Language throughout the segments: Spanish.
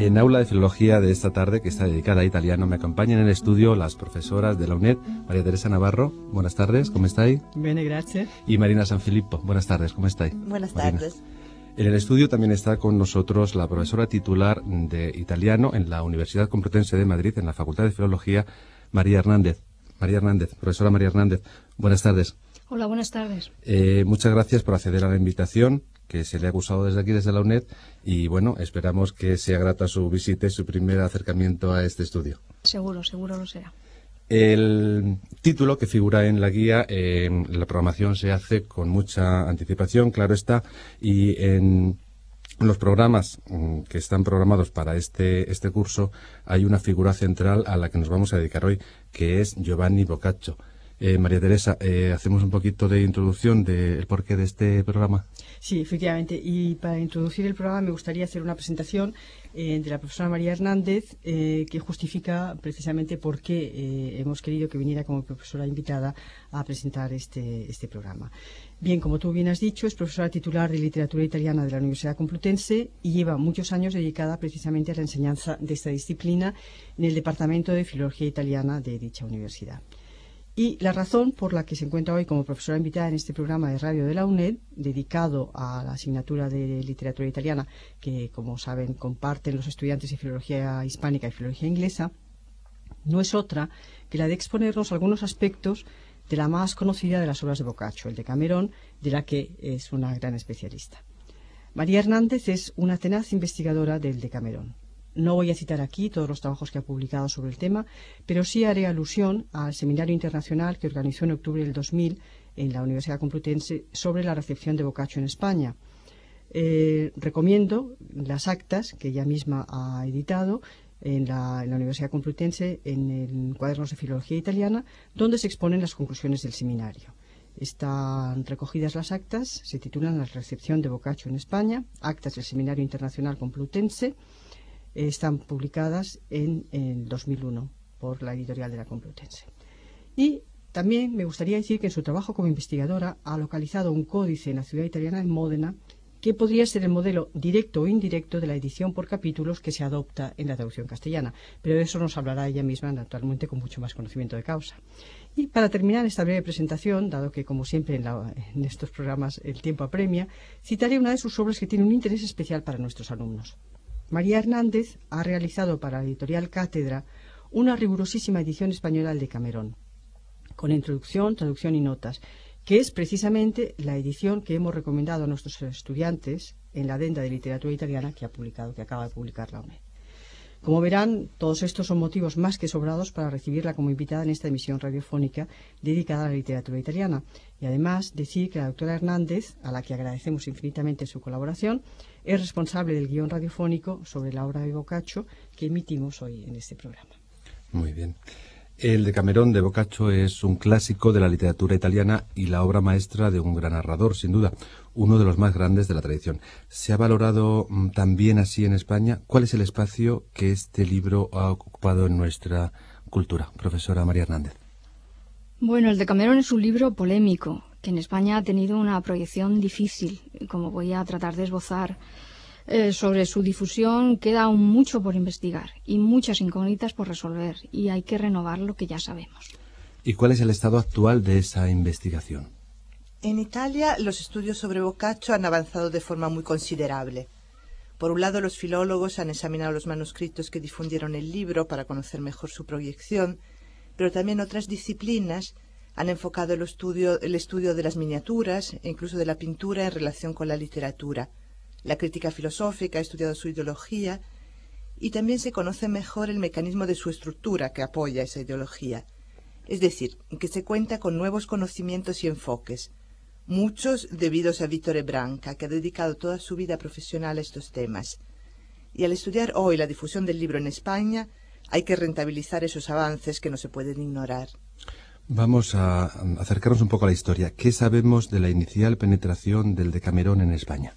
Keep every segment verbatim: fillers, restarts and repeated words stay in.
En Aula de Filología de esta tarde, que está dedicada a italiano, me acompañan en el estudio las profesoras de la UNED, María Teresa Navarro, buenas tardes, ¿cómo estáis? Bene, grazie. Y Marina Sanfilippo, buenas tardes, ¿cómo estáis? Buenas Marina. tardes. En el estudio también está con nosotros la profesora titular de italiano en la Universidad Complutense de Madrid, en la Facultad de Filología, María Hernández. María Hernández, profesora María Hernández, buenas tardes. Hola, buenas tardes. Eh, muchas gracias por acceder a la invitación que se le ha acusado desde aquí, desde la UNED, y bueno, esperamos que sea grata su visita y su primer acercamiento a este estudio. Seguro, seguro lo será. El título que figura en la guía, eh, la programación se hace con mucha anticipación, claro está, y en los programas mm, que están programados para este, este curso hay una figura central a la que nos vamos a dedicar hoy, que es Giovanni Boccaccio. Eh, María Teresa, eh, ¿hacemos un poquito de introducción del porqué de este programa? Sí, efectivamente. Y para introducir el programa me gustaría hacer una presentación eh, de la profesora María Hernández eh, que justifica precisamente por qué eh, hemos querido que viniera como profesora invitada a presentar este, este programa. Bien, como tú bien has dicho, es profesora titular de Literatura Italiana de la Universidad Complutense y lleva muchos años dedicada precisamente a la enseñanza de esta disciplina en el Departamento de Filología Italiana de dicha universidad. Y la razón por la que se encuentra hoy como profesora invitada en este programa de radio de la UNED, dedicado a la asignatura de literatura italiana, que, como saben, comparten los estudiantes de filología hispánica y filología inglesa, no es otra que la de exponernos algunos aspectos de la más conocida de las obras de Boccaccio, el Decamerón, de la que es una gran especialista. María Hernández es una tenaz investigadora del Decamerón. No voy a citar aquí todos los trabajos que ha publicado sobre el tema, pero sí haré alusión al seminario internacional que organizó en octubre del dos mil en la Universidad Complutense sobre la recepción de Boccaccio en España. Eh, recomiendo las actas que ella misma ha editado en la, en la Universidad Complutense en el Cuadernos de Filología Italiana, donde se exponen las conclusiones del seminario. Están recogidas las actas, se titulan La recepción de Boccaccio en España, actas del Seminario Internacional Complutense. Están publicadas en el dos mil uno por la editorial de la Complutense. Y también me gustaría decir que en su trabajo como investigadora ha localizado un códice en la ciudad italiana de Módena que podría ser el modelo directo o indirecto de la edición por capítulos que se adopta en la traducción castellana. Pero de eso nos hablará ella misma naturalmente con mucho más conocimiento de causa. Y para terminar esta breve presentación, dado que como siempre en, la, en estos programas el tiempo apremia, citaré una de sus obras que tiene un interés especial para nuestros alumnos. María Hernández ha realizado para la editorial Cátedra una rigurosísima edición española del Decamerón, con introducción, traducción y notas, que es precisamente la edición que hemos recomendado a nuestros estudiantes en la adenda de literatura italiana que ha publicado, que acaba de publicar la UNED. Como verán, todos estos son motivos más que sobrados para recibirla como invitada en esta emisión radiofónica dedicada a la literatura italiana. Y además decir que la doctora Hernández, a la que agradecemos infinitamente su colaboración, es responsable del guión radiofónico sobre la obra de Boccaccio que emitimos hoy en este programa. Muy bien. El Decamerón de Boccaccio es un clásico de la literatura italiana y la obra maestra de un gran narrador, sin duda, uno de los más grandes de la tradición. ¿Se ha valorado mm, también así en España? ¿Cuál es el espacio que este libro ha ocupado en nuestra cultura? Profesora María Hernández. Bueno, el Decamerón es un libro polémico, que en España ha tenido una proyección difícil, como voy a tratar de esbozar. Eh, sobre su difusión queda aún mucho por investigar y muchas incógnitas por resolver, y hay que renovar lo que ya sabemos. ¿Y cuál es el estado actual de esa investigación? En Italia, los estudios sobre Boccaccio han avanzado de forma muy considerable. Por un lado, los filólogos han examinado los manuscritos que difundieron el libro para conocer mejor su proyección, pero también otras disciplinas han enfocado el estudio, el estudio de las miniaturas e incluso de la pintura en relación con la literatura. La crítica filosófica ha estudiado su ideología y también se conoce mejor el mecanismo de su estructura que apoya esa ideología. Es decir, que se cuenta con nuevos conocimientos y enfoques, muchos debidos a Vittore Branca, que ha dedicado toda su vida profesional a estos temas. Y al estudiar hoy la difusión del libro en España, hay que rentabilizar esos avances que no se pueden ignorar. Vamos a acercarnos un poco a la historia. ¿Qué sabemos de la inicial penetración del Decamerón en España?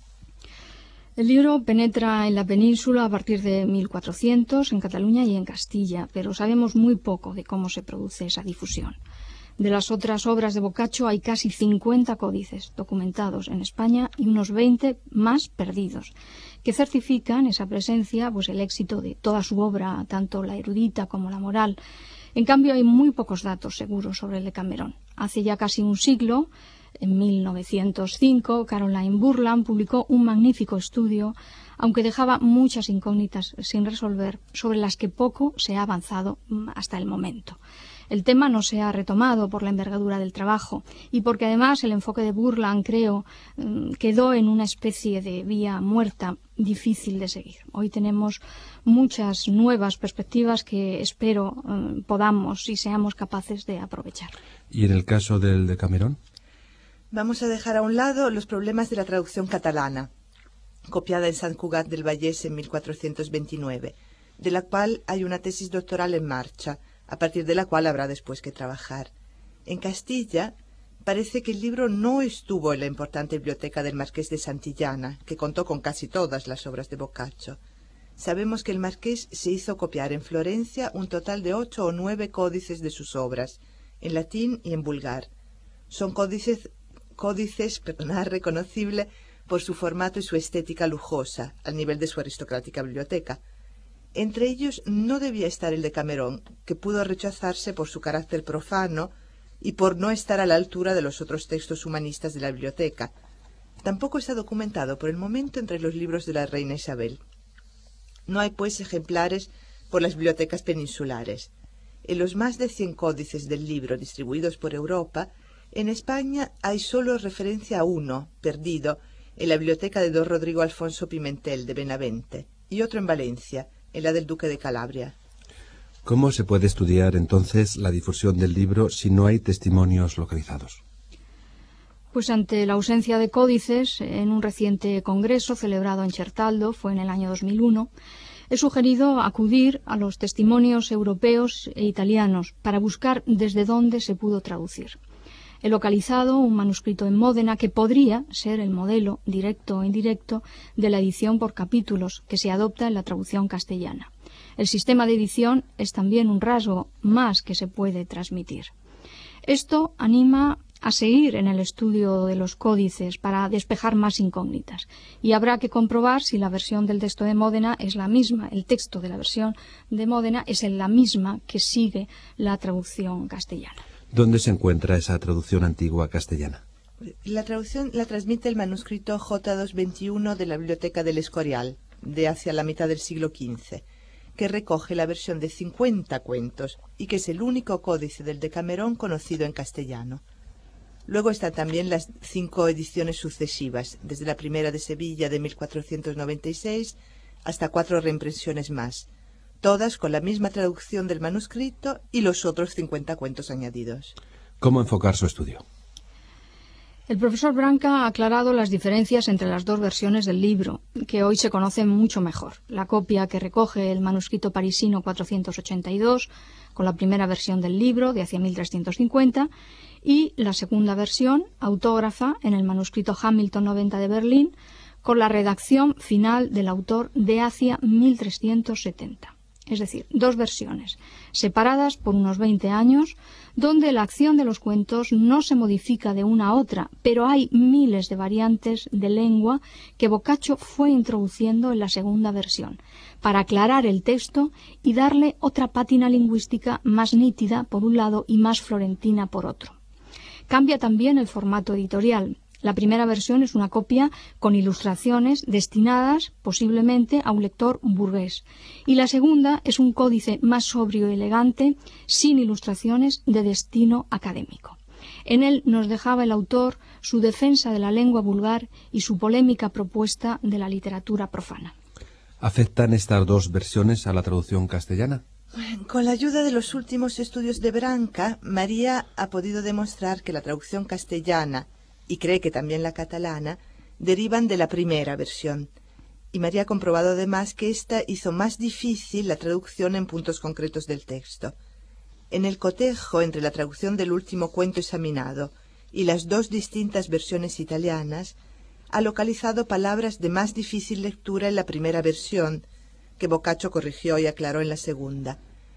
El libro penetra en la península a partir de mil cuatrocientos, en Cataluña y en Castilla, pero sabemos muy poco de cómo se produce esa difusión. De las otras obras de Boccaccio hay casi cincuenta códices documentados en España y unos veinte más perdidos, que certifican esa presencia, pues el éxito de toda su obra, tanto la erudita como la moral. En cambio, hay muy pocos datos seguros sobre el Decamerón. Hace ya casi un siglo, en mil novecientos cinco, Caroline Burland publicó un magnífico estudio, aunque dejaba muchas incógnitas sin resolver, sobre las que poco se ha avanzado hasta el momento. El tema no se ha retomado por la envergadura del trabajo y porque además el enfoque de Burland, creo, quedó en una especie de vía muerta difícil de seguir. Hoy tenemos muchas nuevas perspectivas que espero eh, podamos y seamos capaces de aprovechar. ¿Y en el caso del Decamerón? Vamos a dejar a un lado los problemas de la traducción catalana, copiada en Sant Cugat del Vallès en mil cuatrocientos veintinueve, de la cual hay una tesis doctoral en marcha, a partir de la cual habrá después que trabajar. En Castilla parece que el libro no estuvo en la importante biblioteca del Marqués de Santillana, que contó con casi todas las obras de Boccaccio. Sabemos que el Marqués se hizo copiar en Florencia un total de ocho o nueve códices de sus obras, en latín y en vulgar. Son códices, códices perdonad, reconocibles por su formato y su estética lujosa, al nivel de su aristocrática biblioteca. Entre ellos no debía estar el Decamerón, que pudo rechazarse por su carácter profano y por no estar a la altura de los otros textos humanistas de la biblioteca. Tampoco está documentado por el momento entre los libros de la reina Isabel. No hay, pues, ejemplares por las bibliotecas peninsulares. En los más de cien códices del libro distribuidos por Europa, en España hay solo referencia a uno, perdido, en la biblioteca de don Rodrigo Alfonso Pimentel de Benavente, y otro en Valencia, en la del duque de Calabria. ¿Cómo se puede estudiar entonces la difusión del libro si no hay testimonios localizados? Pues ante la ausencia de códices, en un reciente congreso celebrado en Chertaldo, fue en el año dos mil uno, he sugerido acudir a los testimonios europeos e italianos para buscar desde dónde se pudo traducir. He localizado un manuscrito en Módena que podría ser el modelo, directo o indirecto, de la edición por capítulos que se adopta en la traducción castellana. El sistema de edición es también un rasgo más que se puede transmitir. Esto anima a seguir en el estudio de los códices para despejar más incógnitas, y habrá que comprobar si la versión del texto de Módena es la misma, el texto de la versión de Módena es la misma que sigue la traducción castellana. ¿Dónde se encuentra esa traducción antigua castellana? La traducción la transmite el manuscrito J doscientos veintiuno de la Biblioteca del Escorial, de hacia la mitad del siglo quince, que recoge la versión de cincuenta cuentos y que es el único códice del Decamerón conocido en castellano. Luego están también las cinco ediciones sucesivas, desde la primera de Sevilla de mil cuatrocientos noventa y seis hasta cuatro reimpresiones más, todas con la misma traducción del manuscrito y los otros cincuenta cuentos añadidos. ¿Cómo enfocar su estudio? El profesor Branca ha aclarado las diferencias entre las dos versiones del libro, que hoy se conocen mucho mejor. La copia que recoge el manuscrito parisino cuatrocientos ochenta y dos, con la primera versión del libro, de hacia mil trescientos cincuenta, y la segunda versión, autógrafa, en el manuscrito Hamilton noventa de Berlín, con la redacción final del autor de hacia mil trescientos setenta. Es decir, dos versiones, separadas por unos veinte años, donde la acción de los cuentos no se modifica de una a otra, pero hay miles de variantes de lengua que Boccaccio fue introduciendo en la segunda versión, para aclarar el texto y darle otra pátina lingüística más nítida por un lado y más florentina por otro. Cambia también el formato editorial. La primera versión es una copia con ilustraciones destinadas posiblemente a un lector burgués, y la segunda es un códice más sobrio y elegante, sin ilustraciones, de destino académico. En él nos dejaba el autor su defensa de la lengua vulgar y su polémica propuesta de la literatura profana. ¿Afectan estas dos versiones a la traducción castellana? Con la ayuda de los últimos estudios de Branca, María ha podido demostrar que la traducción castellana, y cree que también la catalana, derivan de la primera versión. Y María ha comprobado además que ésta hizo más difícil la traducción en puntos concretos del texto. En el cotejo entre la traducción del último cuento examinado y las dos distintas versiones italianas, ha localizado palabras de más difícil lectura en la primera versión, que Boccaccio corrigió y aclaró en la segunda,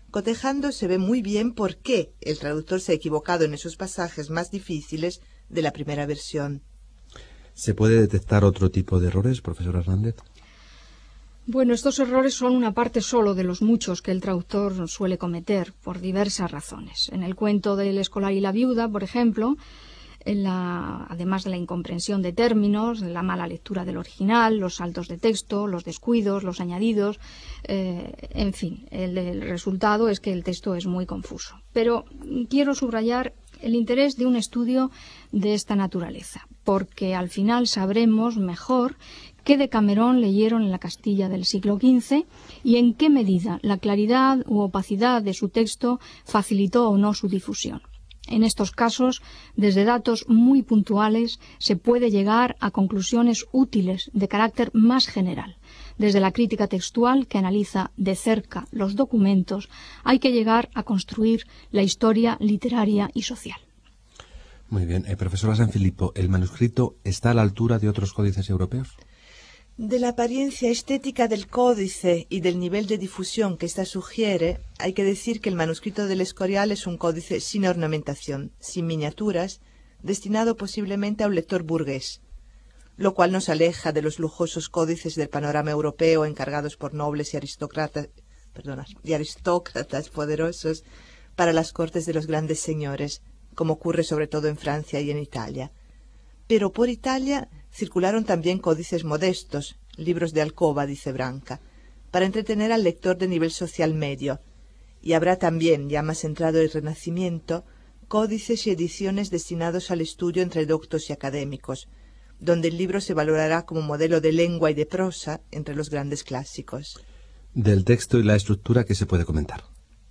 Cotejando se ve muy bien por qué el traductor se ha equivocado en esos pasajes más difíciles de la primera versión. ¿Se puede detectar otro tipo de errores, profesor Hernández? Bueno, estos errores son una parte solo de los muchos que el traductor suele cometer por diversas razones. En el cuento del escolar y la viuda, por ejemplo, en la, además de la incomprensión de términos, de la mala lectura del original, los saltos de texto, los descuidos, los añadidos, eh, en fin, el, el resultado es que el texto es muy confuso. Pero quiero subrayar el interés de un estudio de esta naturaleza, porque al final sabremos mejor qué Decamerón leyeron en la Castilla del siglo quince y en qué medida la claridad u opacidad de su texto facilitó o no su difusión. En estos casos, desde datos muy puntuales, se puede llegar a conclusiones útiles de carácter más general. Desde la crítica textual, que analiza de cerca los documentos, hay que llegar a construir la historia literaria y social. Muy bien. Eh, profesora Sanfilippo, ¿el manuscrito está a la altura de otros códices europeos? De la apariencia estética del códice y del nivel de difusión que ésta sugiere, hay que decir que el manuscrito del Escorial es un códice sin ornamentación, sin miniaturas, destinado posiblemente a un lector burgués, lo cual nos aleja de los lujosos códices del panorama europeo encargados por nobles y aristócratas, perdona, y aristócratas poderosos para las cortes de los grandes señores, como ocurre sobre todo en Francia y en Italia. Pero por Italia circularon también códices modestos, libros de alcoba, dice Branca, para entretener al lector de nivel social medio, y habrá también, ya más entrado el Renacimiento, códices y ediciones destinados al estudio entre doctos y académicos, donde el libro se valorará como modelo de lengua y de prosa entre los grandes clásicos. Del texto y la estructura, ¿qué se puede comentar?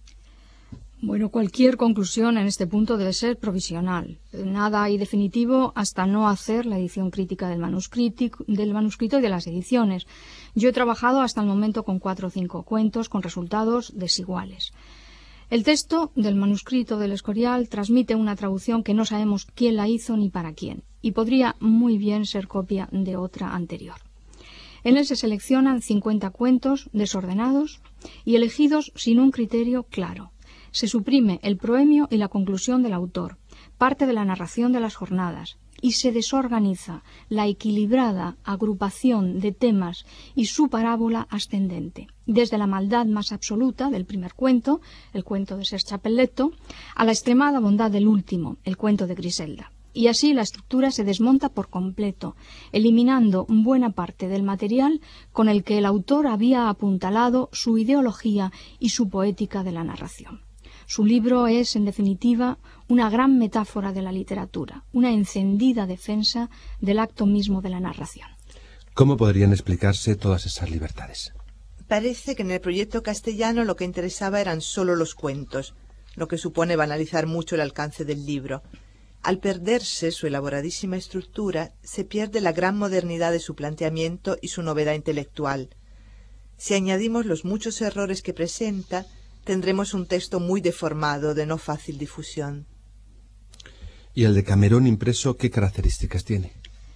Bueno, cualquier conclusión en este punto debe ser provisional. Nada hay definitivo hasta no hacer la edición crítica del manuscrito, del manuscrito y de las ediciones. Yo he trabajado hasta el momento con cuatro o cinco cuentos con resultados desiguales. El texto del manuscrito del Escorial transmite una traducción que no sabemos quién la hizo ni para quién, y podría muy bien ser copia de otra anterior. En él se seleccionan cincuenta cuentos desordenados y elegidos sin un criterio claro. Se suprime el proemio y la conclusión del autor, parte de la narración de las jornadas, y se desorganiza la equilibrada agrupación de temas y su parábola ascendente, desde la maldad más absoluta del primer cuento, el cuento de Ser Chapelletto, a la extremada bondad del último, el cuento de Griselda. Y así la estructura se desmonta por completo, eliminando buena parte del material con el que el autor había apuntalado su ideología y su poética de la narración. Su libro es, en definitiva, una gran metáfora de la literatura, una encendida defensa del acto mismo de la narración. ¿Cómo podrían explicarse todas esas libertades? Parece que en el proyecto castellano lo que interesaba eran solo los cuentos, lo que supone banalizar mucho el alcance del libro. Al perderse su elaboradísima estructura, se pierde la gran modernidad de su planteamiento y su novedad intelectual. Si añadimos los muchos errores que presenta, tendremos un texto muy deformado, de no fácil difusión. ¿Y el Decamerón impreso qué características tiene?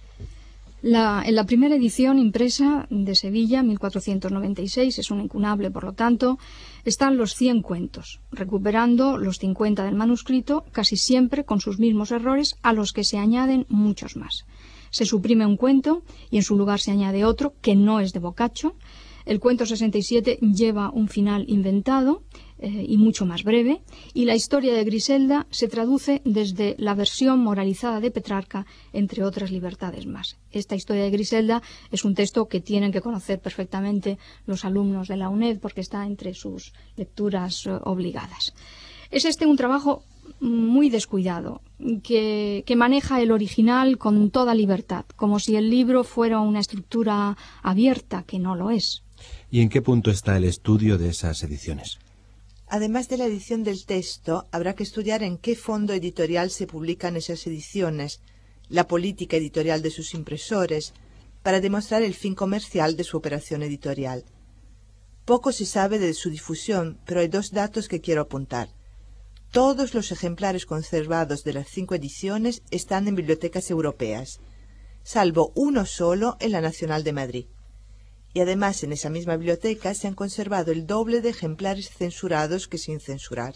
La, en la primera edición impresa de Sevilla, mil cuatrocientos noventa y seis, es un incunable, por lo tanto, están los cien cuentos, recuperando los cincuenta del manuscrito, casi siempre con sus mismos errores, a los que se añaden muchos más. Se suprime un cuento y en su lugar se añade otro, que no es de Boccaccio. El cuento sesenta y siete lleva un final inventado eh, y mucho más breve, y la historia de Griselda se traduce desde la versión moralizada de Petrarca, entre otras libertades más. Esta historia de Griselda es un texto que tienen que conocer perfectamente los alumnos de la UNED porque está entre sus lecturas eh, obligadas. Es este un trabajo muy descuidado, que, que maneja el original con toda libertad, como si el libro fuera una estructura abierta, que no lo es. ¿Y en qué punto está el estudio de esas ediciones? Además de la edición del texto, habrá que estudiar en qué fondo editorial se publican esas ediciones, la política editorial de sus impresores, para demostrar el fin comercial de su operación editorial. Poco se sabe de su difusión, pero hay dos datos que quiero apuntar. Todos los ejemplares conservados de las cinco ediciones están en bibliotecas europeas, salvo uno solo en la Nacional de Madrid. Y además en esa misma biblioteca se han conservado el doble de ejemplares censurados que sin censurar.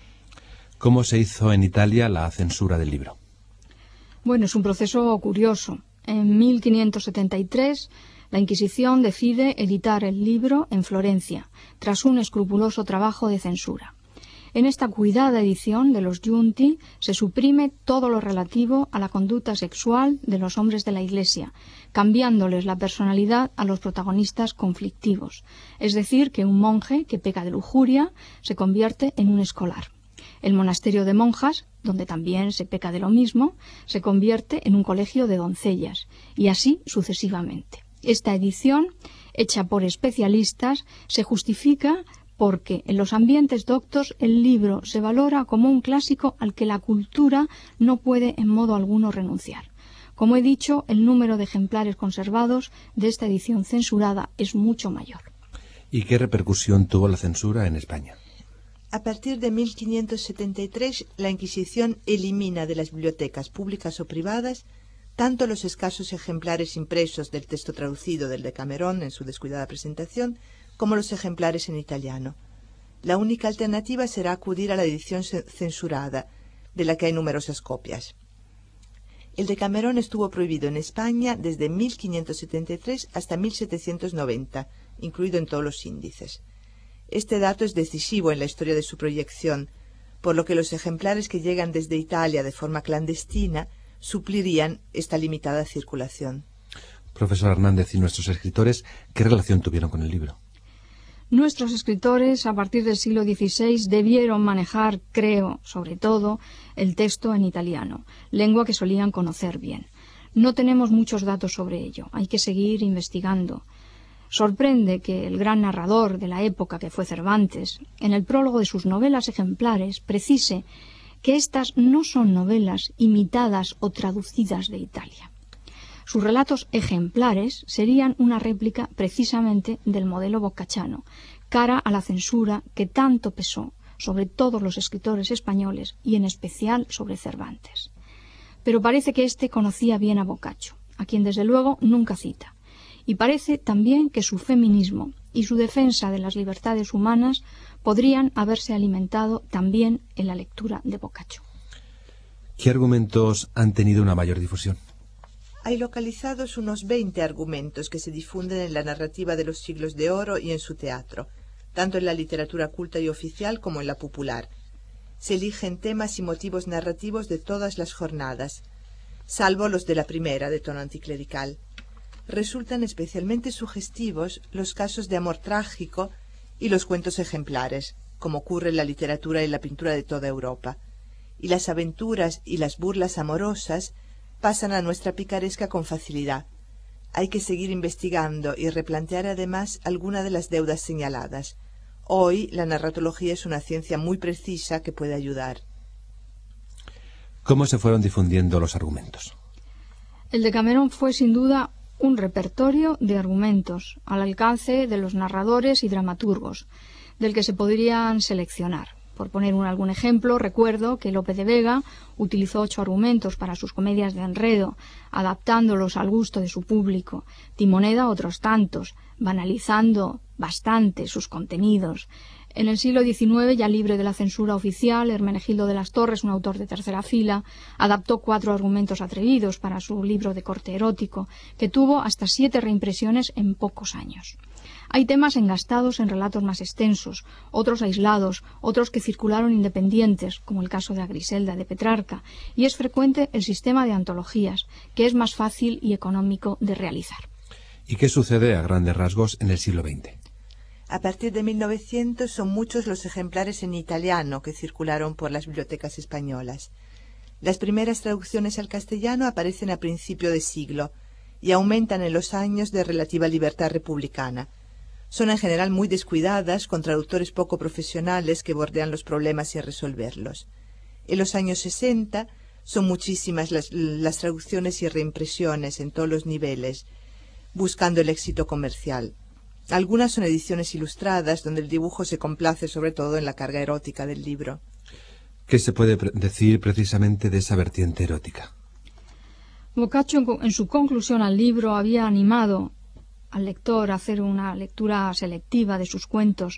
¿Cómo se hizo en Italia la censura del libro? Bueno, es un proceso curioso. En mil quinientos setenta y tres, la Inquisición decide editar el libro en Florencia, tras un escrupuloso trabajo de censura. En esta cuidada edición de los Giunti se suprime todo lo relativo a la conducta sexual de los hombres de la Iglesia, cambiándoles la personalidad a los protagonistas conflictivos. Es decir, que un monje que peca de lujuria se convierte en un escolar. El monasterio de monjas, donde también se peca de lo mismo, se convierte en un colegio de doncellas, y así sucesivamente. Esta edición, hecha por especialistas, se justifica porque en los ambientes doctos el libro se valora como un clásico al que la cultura no puede en modo alguno renunciar. Como he dicho, el número de ejemplares conservados de esta edición censurada es mucho mayor. ¿Y qué repercusión tuvo la censura en España? A partir de mil quinientos setenta y tres, la Inquisición elimina de las bibliotecas públicas o privadas tanto los escasos ejemplares impresos del texto traducido del Decamerón en su descuidada presentación, como los ejemplares en italiano. La única alternativa será acudir a la edición censurada, de la que hay numerosas copias. El Decamerón estuvo prohibido en España desde mil quinientos setenta y tres hasta mil setecientos noventa, incluido en todos los índices. Este dato es decisivo en la historia de su proyección, por lo que los ejemplares que llegan desde Italia de forma clandestina suplirían esta limitada circulación. Profesor Hernández, ¿y nuestros escritores qué relación tuvieron con el libro? Nuestros escritores, a partir del siglo dieciséis, debieron manejar, creo, sobre todo, el texto en italiano, lengua que solían conocer bien. No tenemos muchos datos sobre ello, hay que seguir investigando. Sorprende que el gran narrador de la época que fue Cervantes, en el prólogo de sus novelas ejemplares, precise que estas no son novelas imitadas o traducidas de Italia. Sus relatos ejemplares serían una réplica precisamente del modelo boccacciano, cara a la censura que tanto pesó sobre todos los escritores españoles y en especial sobre Cervantes. Pero parece que éste conocía bien a Boccaccio, a quien desde luego nunca cita, y parece también que su feminismo y su defensa de las libertades humanas podrían haberse alimentado también en la lectura de Boccaccio. ¿Qué argumentos han tenido una mayor difusión? Hay localizados unos veinte argumentos que se difunden en la narrativa de los siglos de oro y en su teatro, tanto en la literatura culta y oficial como en la popular. Se eligen temas y motivos narrativos de todas las jornadas, salvo los de la primera, de tono anticlerical. Resultan especialmente sugestivos los casos de amor trágico y los cuentos ejemplares, como ocurre en la literatura y la pintura de toda Europa. Y las aventuras y las burlas amorosas pasan a nuestra picaresca con facilidad. Hay que seguir investigando y replantear además alguna de las deudas señaladas. Hoy la narratología es una ciencia muy precisa que puede ayudar. ¿Cómo se fueron difundiendo los argumentos? El Decamerón fue sin duda un repertorio de argumentos al alcance de los narradores y dramaturgos, del que se podrían seleccionar. Por poner un, algún ejemplo, recuerdo que Lope de Vega utilizó ocho argumentos para sus comedias de enredo, adaptándolos al gusto de su público. Timoneda otros tantos, banalizando bastante sus contenidos. En el siglo diecinueve, ya libre de la censura oficial, Hermenegildo de las Torres, un autor de tercera fila, adaptó cuatro argumentos atrevidos para su libro de corte erótico, que tuvo hasta siete reimpresiones en pocos años. Hay temas engastados en relatos más extensos, otros aislados, otros que circularon independientes, como el caso de Agriselda de Petrarca, y es frecuente el sistema de antologías, que es más fácil y económico de realizar. ¿Y qué sucede a grandes rasgos en el siglo veinte? A partir de mil novecientos son muchos los ejemplares en italiano que circularon por las bibliotecas españolas. Las primeras traducciones al castellano aparecen a principio de siglo y aumentan en los años de relativa libertad republicana. Son en general muy descuidadas, con traductores poco profesionales que bordean los problemas sin resolverlos. En los años sesenta son muchísimas las, las traducciones y reimpresiones en todos los niveles, buscando el éxito comercial. Algunas son ediciones ilustradas, donde el dibujo se complace sobre todo en la carga erótica del libro. ¿Qué se puede pre- decir precisamente de esa vertiente erótica? Boccaccio, en su conclusión al libro, había animado al lector a hacer una lectura selectiva de sus cuentos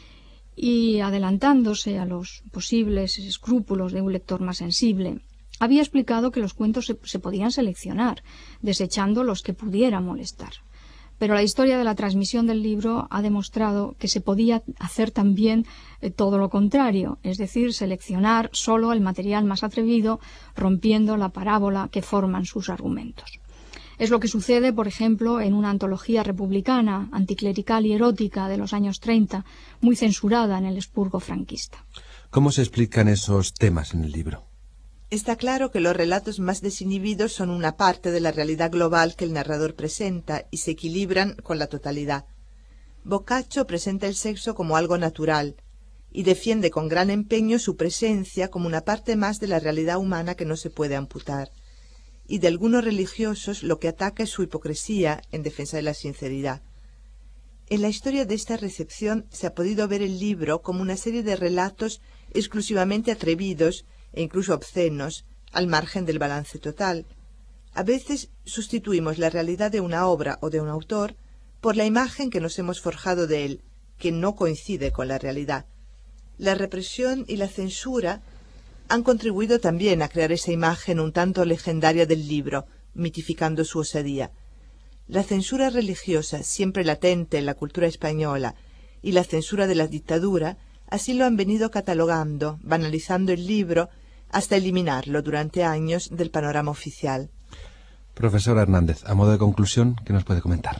y adelantándose a los posibles escrúpulos de un lector más sensible, había explicado que los cuentos se, se podían seleccionar, desechando los que pudieran molestar. Pero la historia de la transmisión del libro ha demostrado que se podía hacer también eh, todo lo contrario, es decir, seleccionar solo el material más atrevido, rompiendo la parábola que forman sus argumentos. Es lo que sucede, por ejemplo, en una antología republicana, anticlerical y erótica de los años treinta, muy censurada en el expurgo franquista. ¿Cómo se explican esos temas en el libro? Está claro que los relatos más desinhibidos son una parte de la realidad global que el narrador presenta y se equilibran con la totalidad. Boccaccio presenta el sexo como algo natural y defiende con gran empeño su presencia como una parte más de la realidad humana que no se puede amputar. Y de algunos religiosos lo que ataca es su hipocresía en defensa de la sinceridad. En la historia de esta recepción se ha podido ver el libro como una serie de relatos exclusivamente atrevidos e incluso obscenos, al margen del balance total. A veces sustituimos la realidad de una obra o de un autor por la imagen que nos hemos forjado de él, que no coincide con la realidad. La represión y la censura han contribuido también a crear esa imagen un tanto legendaria del libro, mitificando su osadía. La censura religiosa, siempre latente en la cultura española, y la censura de la dictadura, así lo han venido catalogando, banalizando el libro, hasta eliminarlo durante años del panorama oficial. Profesora Hernández, a modo de conclusión, ¿qué nos puede comentar?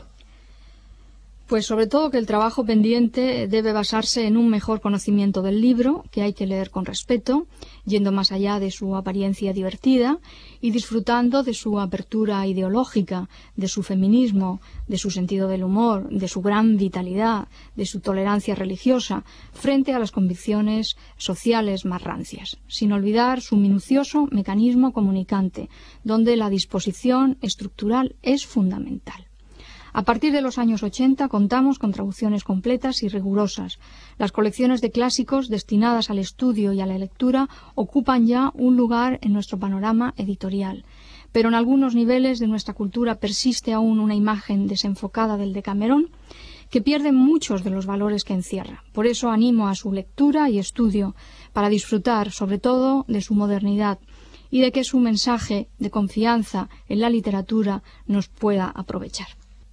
Pues sobre todo que el trabajo pendiente debe basarse en un mejor conocimiento del libro, que hay que leer con respeto, yendo más allá de su apariencia divertida y disfrutando de su apertura ideológica, de su feminismo, de su sentido del humor, de su gran vitalidad, de su tolerancia religiosa, frente a las convicciones sociales más rancias, sin olvidar su minucioso mecanismo comunicante, donde la disposición estructural es fundamental. A partir de los años ochenta contamos con traducciones completas y rigurosas. Las colecciones de clásicos destinadas al estudio y a la lectura ocupan ya un lugar en nuestro panorama editorial. Pero en algunos niveles de nuestra cultura persiste aún una imagen desenfocada del Decamerón que pierde muchos de los valores que encierra. Por eso animo a su lectura y estudio para disfrutar sobre todo de su modernidad y de que su mensaje de confianza en la literatura nos pueda aprovechar.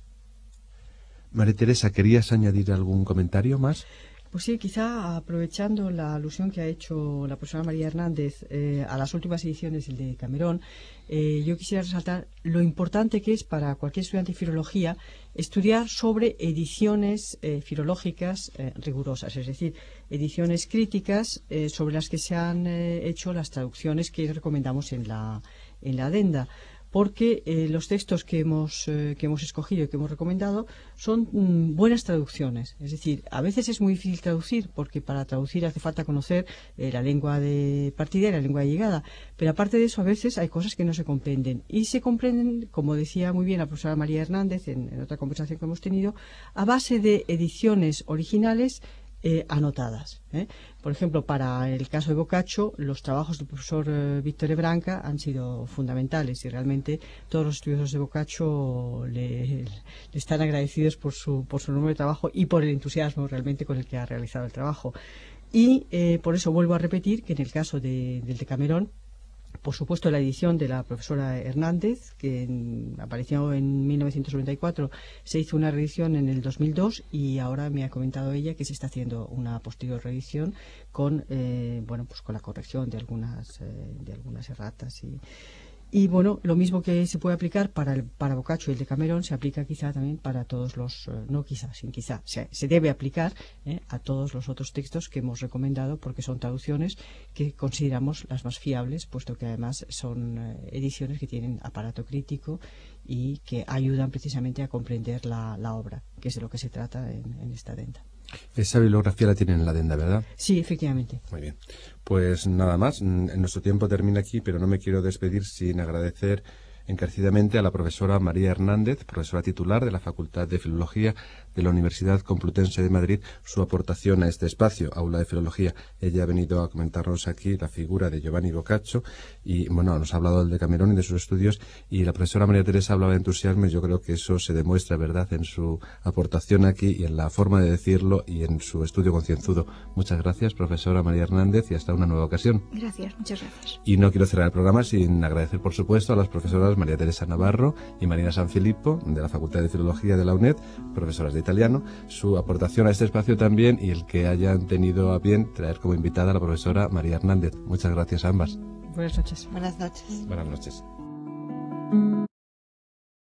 María Teresa, ¿querías añadir algún comentario más? Pues sí, quizá aprovechando la alusión que ha hecho la profesora María Hernández eh, a las últimas ediciones del Decamerón, eh, yo quisiera resaltar lo importante que es para cualquier estudiante de filología estudiar sobre ediciones eh, filológicas eh, rigurosas, es decir, ediciones críticas eh, sobre las que se han eh, hecho las traducciones que recomendamos en la, en la adenda. Porque eh, los textos que hemos, eh, que hemos escogido y que hemos recomendado son mm, buenas traducciones. Es decir, a veces es muy difícil traducir, porque para traducir hace falta conocer eh, la lengua de partida y la lengua de llegada. Pero aparte de eso, a veces hay cosas que no se comprenden. Y se comprenden, como decía muy bien la profesora María Hernández en, en otra conversación que hemos tenido, a base de ediciones originales Eh, anotadas. ¿eh? Por ejemplo, para el caso de Boccaccio, los trabajos del profesor eh, Vittore Branca han sido fundamentales y realmente todos los estudiosos de Boccaccio le, le están agradecidos por su, por su enorme trabajo y por el entusiasmo realmente con el que ha realizado el trabajo. Y eh, por eso vuelvo a repetir que en el caso de, del Decamerón, por supuesto, la edición de la profesora Hernández, que en, apareció en mil novecientos noventa y cuatro, se hizo una reedición en el dos mil dos y ahora me ha comentado ella que se está haciendo una posterior reedición con, eh, bueno, pues con la corrección de algunas, eh, de algunas erratas y Y bueno, lo mismo que se puede aplicar para el para Boccaccio y el Decamerón se aplica quizá también para todos los, eh, no quizá, sin quizá, se, se debe aplicar eh, a todos los otros textos que hemos recomendado porque son traducciones que consideramos las más fiables, puesto que además son eh, ediciones que tienen aparato crítico y que ayudan precisamente a comprender la, la obra, que es de lo que se trata en, en esta adenda. Esa bibliografía la tienen en la adenda, ¿verdad? Sí, efectivamente. Muy bien. Pues nada más, nuestro tiempo termina aquí, pero no me quiero despedir sin agradecer encarecidamente a la profesora María Hernández, profesora titular de la Facultad de Filología de la Universidad Complutense de Madrid, su aportación a este espacio, Aula de Filología. Ella ha venido a comentarnos aquí la figura de Giovanni Boccaccio y, bueno, nos ha hablado del Decamerón y de sus estudios, y la profesora María Teresa hablaba de entusiasmo, y yo creo que eso se demuestra, ¿verdad?, en su aportación aquí y en la forma de decirlo y en su estudio concienzudo. Muchas gracias, profesora María Hernández, y hasta una nueva ocasión. Gracias, muchas gracias. Y no quiero cerrar el programa sin agradecer, por supuesto, a las profesoras María Teresa Navarro y Marina Sanfilippo, de la Facultad de Filología de la UNED, profesoras de italiano, su aportación a este espacio también, y el que hayan tenido a bien traer como invitada a la profesora María Hernández. Muchas gracias a ambas. Buenas noches. Buenas noches. Buenas noches.